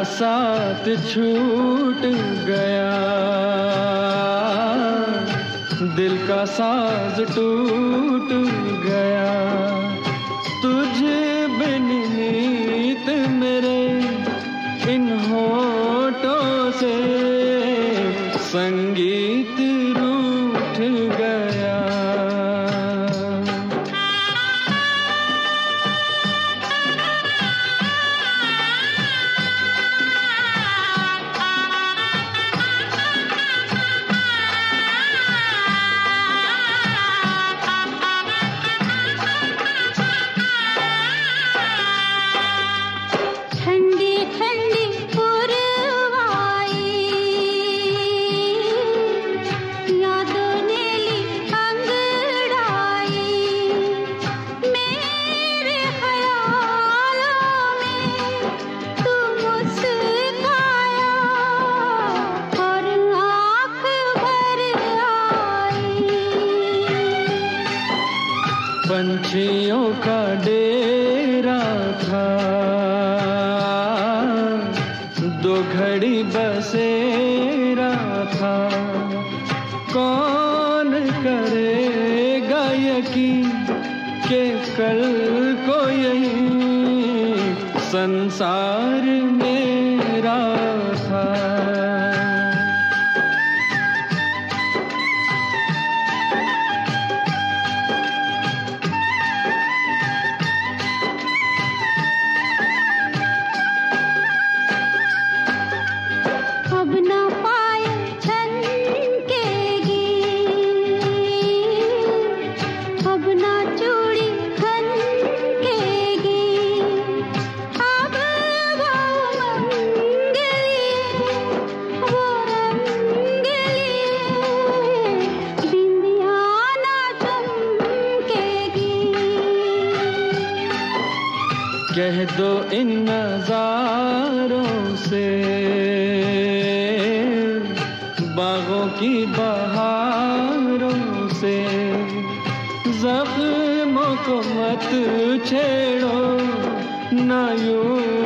साथ छूट गया, दिल का साज टूट गया। तुझे बिन नीत मेरे इन होठों से संगीत रूठ गया। पंछियों का डेरा था, दो घड़ी बसेरा था। कौन करेगा यकीन कि कल को यही संसार मेरा था। कह दो इन नजारों से, बागों की बहारों से, जख्मों को मत छेड़ो ना यूं